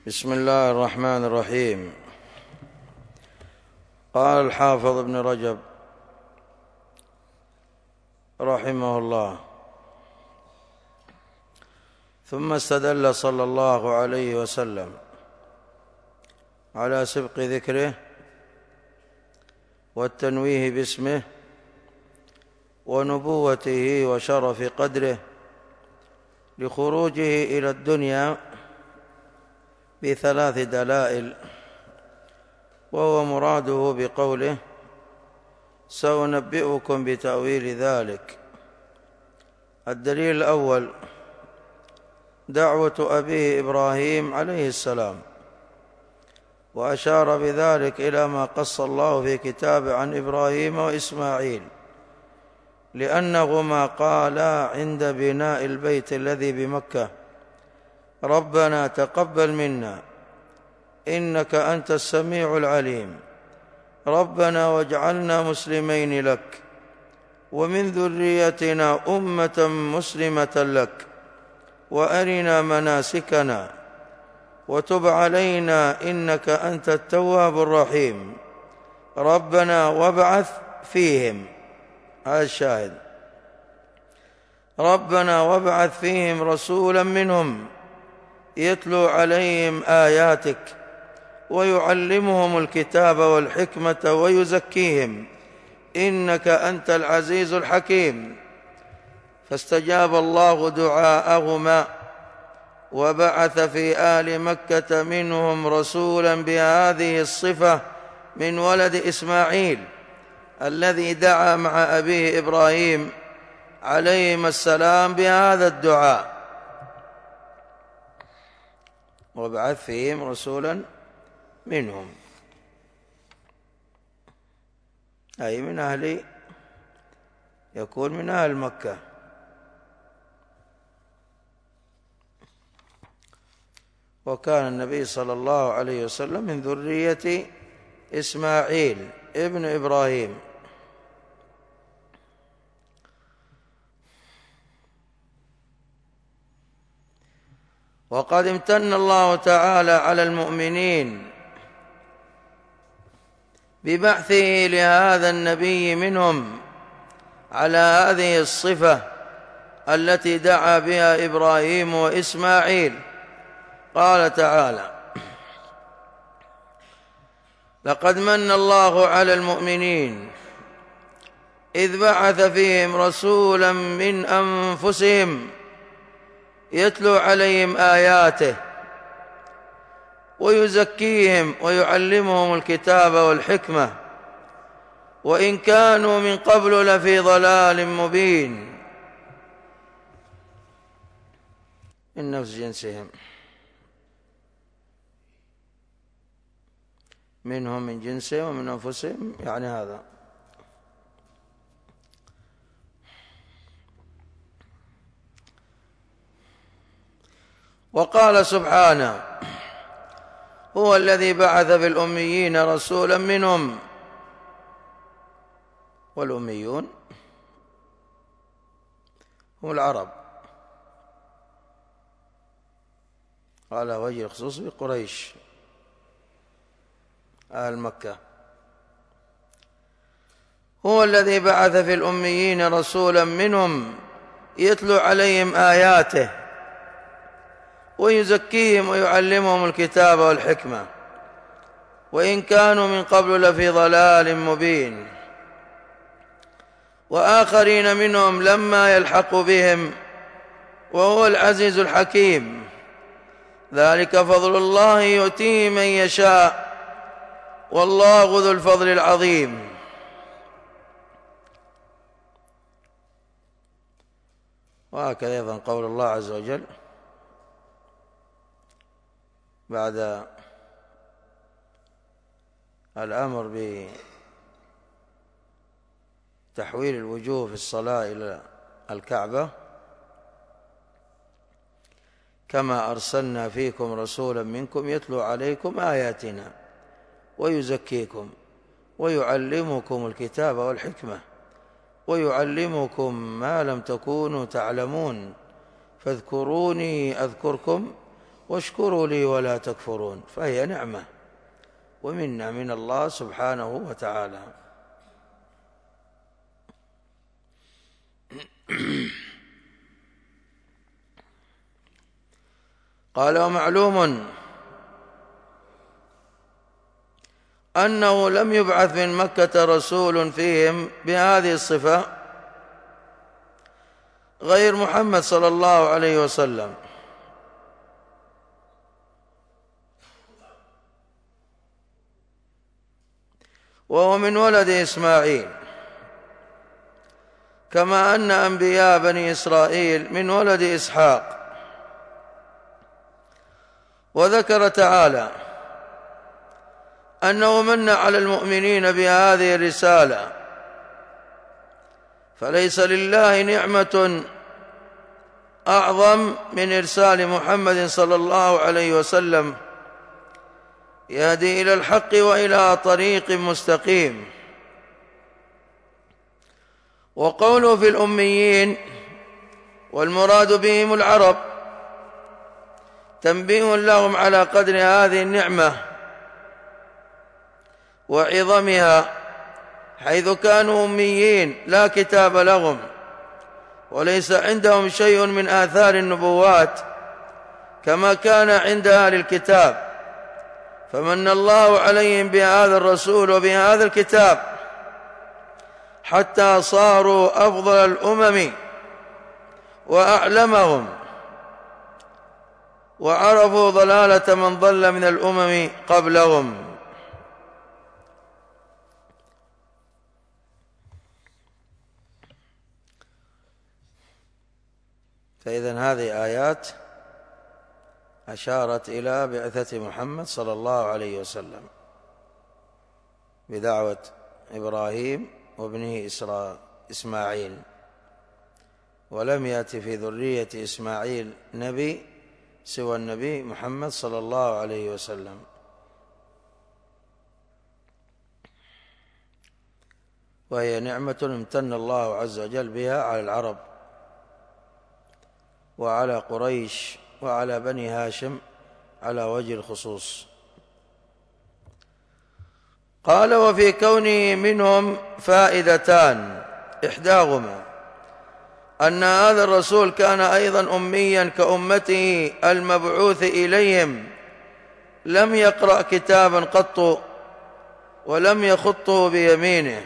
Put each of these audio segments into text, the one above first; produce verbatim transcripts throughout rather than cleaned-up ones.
بسم الله الرحمن الرحيم. قال الحافظ ابن رجب رحمه الله: ثم استدل صلى الله عليه وسلم على سبق ذكره والتنويه باسمه ونبوته وشرف قدره لخروجه إلى الدنيا بثلاث دلائل، وهو مراده بقوله: سأنبئكم بتأويل ذلك. الدليل الأول دعوة أبيه إبراهيم عليه السلام، وأشار بذلك إلى ما قص الله في كتابه عن إبراهيم وإسماعيل، لأنهما قالا عند بناء البيت الذي بمكة: ربنا تقبل منا إنك أنت السميع العليم، ربنا واجعلنا مسلمين لك ومن ذريتنا أمة مسلمة لك وأرنا مناسكنا وتب علينا إنك أنت التواب الرحيم، ربنا وابعث فيهم، هذا الشاهد، ربنا وابعث فيهم رسولا منهم يتلو عليهم آياتك ويعلمهم الكتاب والحكمة ويزكيهم إنك أنت العزيز الحكيم. فاستجاب الله دعاءهما وبعث في آل مكة منهم رسولا بهذه الصفة من ولد إسماعيل الذي دعا مع أبيه إبراهيم عليهما السلام بهذا الدعاء: وابعث فيهم رسولا منهم، أي من أهل، يكون من أهل مكة. وكان النبي صلى الله عليه وسلم من ذرية إسماعيل ابن إبراهيم. وقد امتن الله تعالى على المؤمنين ببعثه لهذا النبي منهم على هذه الصفة التي دعا بها إبراهيم وإسماعيل. قال تعالى: لقد من الله على المؤمنين إذ بعث فيهم رسولا من أنفسهم يتلو عليهم آياته ويزكيهم ويعلمهم الكتاب والحكمة وإن كانوا من قبل لفي ضلال مبين. من نفس جنسهم، منهم من جنسهم ومن أنفسهم، يعني هذا. وقال سبحانه: هو الذي بعث في الأميين رسولا منهم. والأميون هم العرب على وجه الخصوص بقريش أهل مكة. هو الذي بعث في الأميين رسولا منهم يتلو عليهم آياته ويزكيهم ويعلمهم الكتاب والحكمة وإن كانوا من قبل لفي ضلال مبين. وآخرين منهم لما يلحق بهم وهو العزيز الحكيم. ذلك فضل الله يؤتيه من يشاء والله ذو الفضل العظيم. وهكذا أيضا قول الله عز وجل بعد الأمر بتحويل الوجوه في الصلاة إلى الكعبة: كما أرسلنا فيكم رسولا منكم يتلو عليكم آياتنا ويزكيكم ويعلمكم الكتاب والحكمة ويعلمكم ما لم تكونوا تعلمون فاذكروني أذكركم واشكروا لي ولا تكفرون، فهي نعمة ومنة من الله سبحانه وتعالى. قال: ومعلوم أنه لم يبعث من مكة رسول فيهم بهذه الصفة غير محمد صلى الله عليه وسلم، وهو من ولد إسماعيل، كما أن أنبياء بني إسرائيل من ولد إسحاق. وذكر تعالى أنه من على المؤمنين بهذه الرسالة، فليس لله نعمة أعظم من إرسال محمد صلى الله عليه وسلم يهدي إلى الحق وإلى طريق مستقيم. وقوله في الأميين والمراد بهم العرب تنبيه لهم على قدر هذه النعمة وعظمها، حيث كانوا أميين لا كتاب لهم وليس عندهم شيء من آثار النبوات كما كان عند أهل الكتاب، فمن الله عليهم بهذا الرسول وبهذا الكتاب حتى صاروا أفضل الأمم وأعلمهم، وعرفوا ضلالة من ضل من الأمم قبلهم. فإذن هذه آيات أشارت إلى بعثة محمد صلى الله عليه وسلم بدعوة إبراهيم وابنه إسماعيل، ولم يأتي في ذرية إسماعيل نبي سوى النبي محمد صلى الله عليه وسلم. وهي نعمة امتن الله عز وجل بها على العرب وعلى قريش وعلى بني هاشم على وجه الخصوص. قال: وفي كونه منهم فائدتان، إحداهما أن هذا الرسول كان أيضا أميا كأمته المبعوث إليهم، لم يقرأ كتابا قط ولم يخطه بيمينه،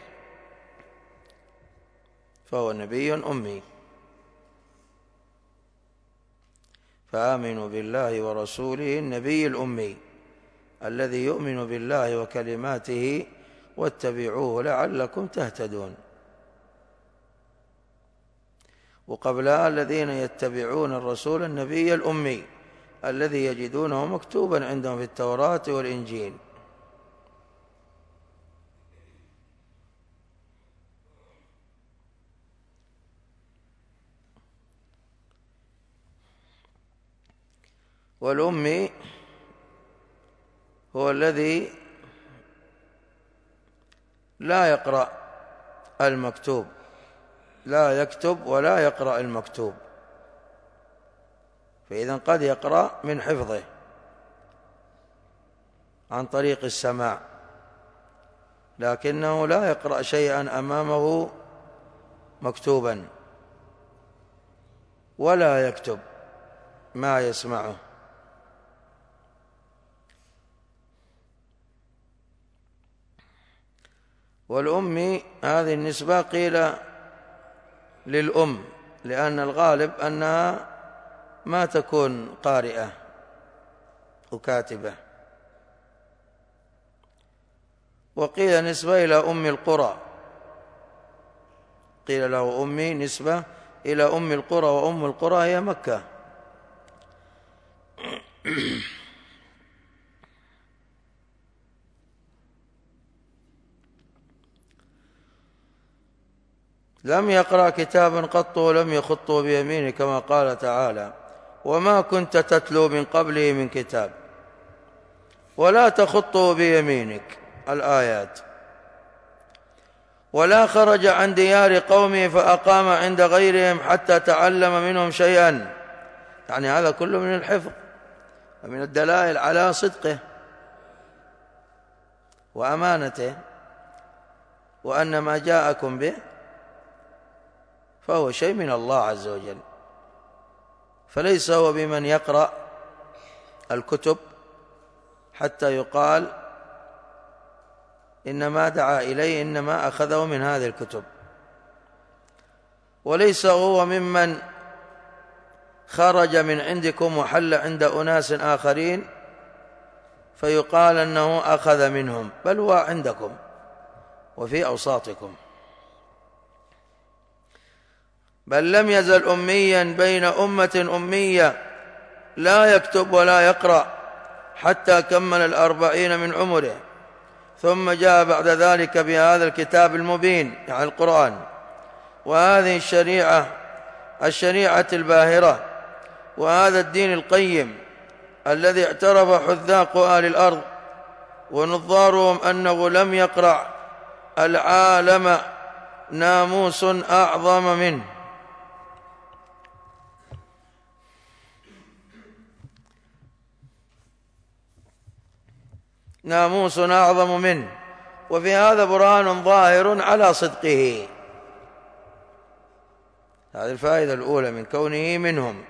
فهو نبي أمي. فآمنوا بالله ورسوله النبي الأمي الذي يؤمن بالله وكلماته واتبعوه لعلكم تهتدون. وقبلها الذين يتبعون الرسول النبي الأمي الذي يجدونه مكتوبا عندهم في التوراة والإنجيل. والأمي هو الذي لا يقرأ المكتوب، لا يكتب ولا يقرأ المكتوب، فإذن قد يقرأ من حفظه عن طريق السماع، لكنه لا يقرأ شيئا أمامه مكتوبا ولا يكتب ما يسمعه. والأمي هذه النسبة قيل للأم، لأن الغالب أنها ما تكون قارئة وكاتبة. وقيل نسبة إلى أم القرى، قيل له أمي نسبة إلى أم القرى، وأم القرى هي مكة. لم يقرأ كتابا قط ولم يخطه بيمينه، كما قال تعالى: وما كنت تتلو من قبله من كتاب ولا تخطه بيمينك، الآيات. ولا خرج عن ديار قومه فأقام عند غيرهم حتى تعلم منهم شيئا، يعني هذا كله من الحفظ ومن الدلائل على صدقه وأمانته وأن ما جاءكم به فهو شيء من الله عز وجل، فليس هو بمن يقرأ الكتب حتى يقال إنما دعا إليه إنما أخذه من هذه الكتب، وليس هو ممن خرج من عندكم وحل عند أناس آخرين فيقال أنه أخذ منهم، بل هو عندكم وفي أوساطكم، بل لم يزل أميا بين أمة أمية لا يكتب ولا يقرأ حتى كمل الأربعين من عمره، ثم جاء بعد ذلك بهذا الكتاب المبين يعني القرآن، وهذه الشريعة الشريعة الباهرة، وهذا الدين القيم الذي اعترف حذاق أهل الأرض ونظارهم أنه لم يقرأ العالم ناموس أعظم منه. ناموس أعظم منه، وفي هذا برهان ظاهر على صدقه. هذه الفائدة الأولى من كونه منهم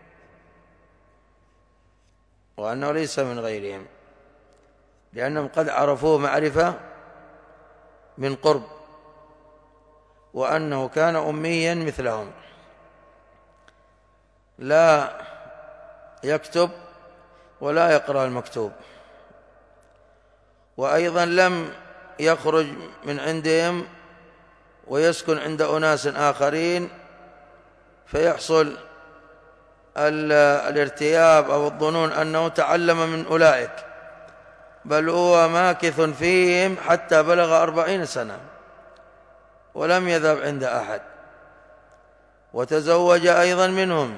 وأنه ليس من غيرهم، لأنهم قد عرفوه معرفة من قرب، وأنه كان أميا مثلهم لا يكتب ولا يقرأ المكتوب، وأيضا لم يخرج من عندهم ويسكن عند أناس آخرين فيحصل الارتياب أو الظنون أنه تعلم من أولئك، بل هو ماكث فيهم حتى بلغ أربعين سنة ولم يذهب عند أحد، وتزوج أيضا منهم،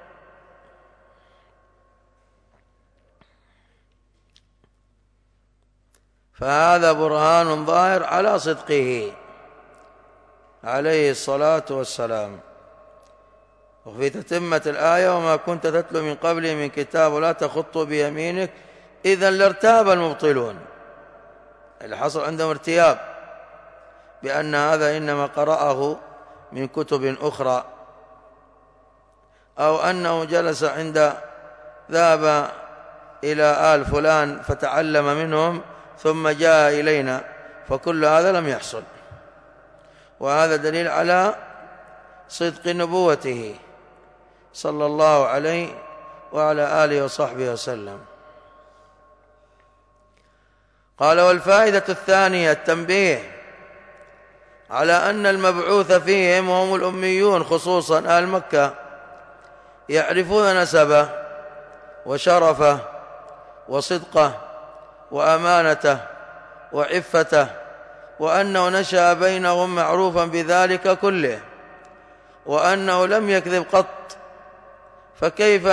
فهذا برهان ظاهر على صدقه عليه الصلاة والسلام. وفي تتمة الآية وما كنت تتلو من قبله من كتاب ولا تخط بيمينك إذا لارتاب المبطلون، اللي حصل عندهم ارتياب بأن هذا إنما قرأه من كتب أخرى، أو أنه جلس عند ذهب إلى آل فلان فتعلم منهم ثم جاء إلينا، فكل هذا لم يحصل، وهذا دليل على صدق نبوته صلى الله عليه وعلى آله وصحبه وسلم. قال: والفائدة الثانية التنبيه على أن المبعوث فيهم وهم الأميون خصوصا أهل مكة يعرفون نسبه وشرفه وصدقه وأمانته وعفته، وأنه نشأ بينهم معروفا بذلك كله، وأنه لم يكذب قط، فكيف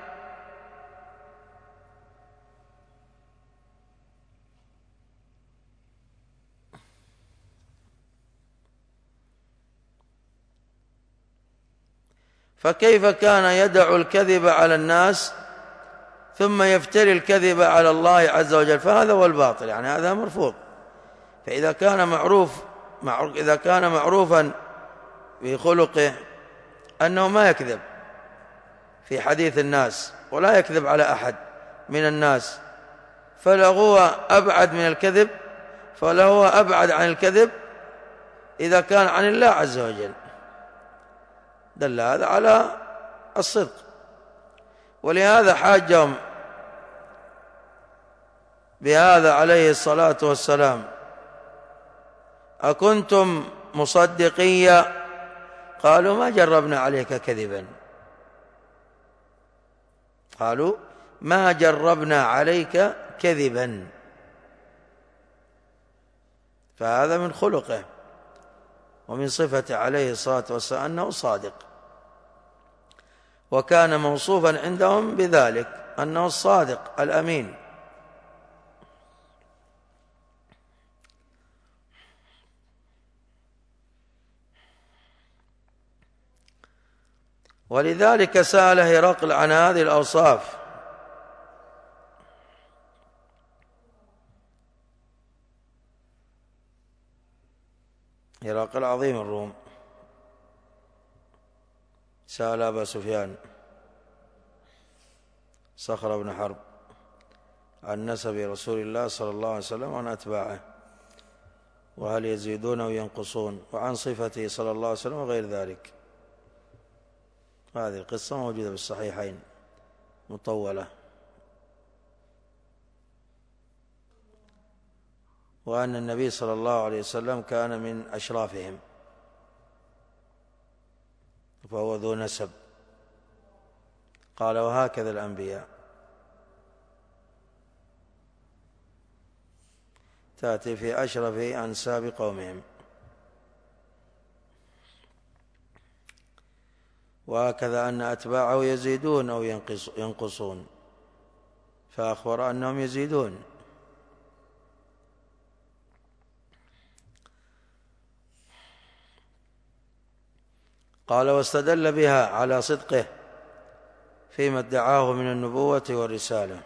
فكيف كان يدع الكذب على الناس ثم يفتري الكذب على الله عز وجل؟ فهذا هو الباطل، يعني هذا مرفوض. فإذا كان معروف إذا كان معروفا في خلقه أنه ما يكذب في حديث الناس ولا يكذب على أحد من الناس، فلهو أبعد من الكذب فلهو أبعد عن الكذب إذا كان عن الله عز وجل، دل هذا على الصدق. ولهذا حاجهم بهذا عليه الصلاة والسلام: أكنتم مصدقية؟ قالوا: ما جربنا عليك كذبا. قالوا: ما جربنا عليك كذبا. فهذا من خلقه ومن صفته عليه الصلاة والسلام أنه صادق، وكان موصوفا عندهم بذلك أنه الصادق الأمين. ولذلك سأل هرقل عن هذه الأوصاف هرقل عظيم الروم سأل أبا سفيان صخر بن حرب عن نسب رسول الله صلى الله عليه وسلم وعن أتباعه، وهل يزيدون أو ينقصون، وعن صفته صلى الله عليه وسلم وغير ذلك. هذه القصة موجودة بالصحيحين مطولة. وأن النبي صلى الله عليه وسلم كان من أشرافهم، فهو ذو نسب. قال وهكذا الأنبياء تأتي في أشرف أنساب قومهم. وهكذا أن أتباعه يزيدون أو ينقصون، فأخبر أنهم يزيدون. قال واستدل بها على صدقه فيما ادعاه من النبوة والرسالة.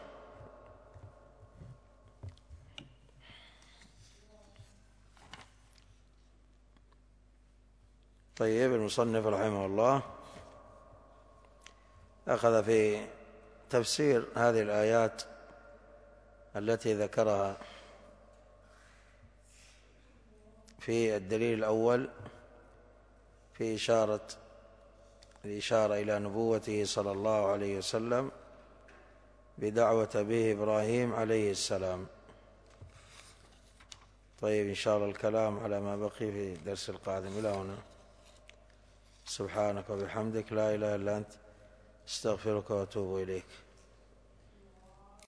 طيب، المصنف رحمه الله أخذ في تفسير هذه الآيات التي ذكرها في الدليل الأول في إشارة الإشارة إلى نبوته صلى الله عليه وسلم بدعوة به إبراهيم عليه السلام. طيب، إن شاء الله الكلام على ما بقي في الدرس القادم. إلى هنا، سبحانك وبحمدك، لا إله إلا أنت، استغفرك وأتوب إليك.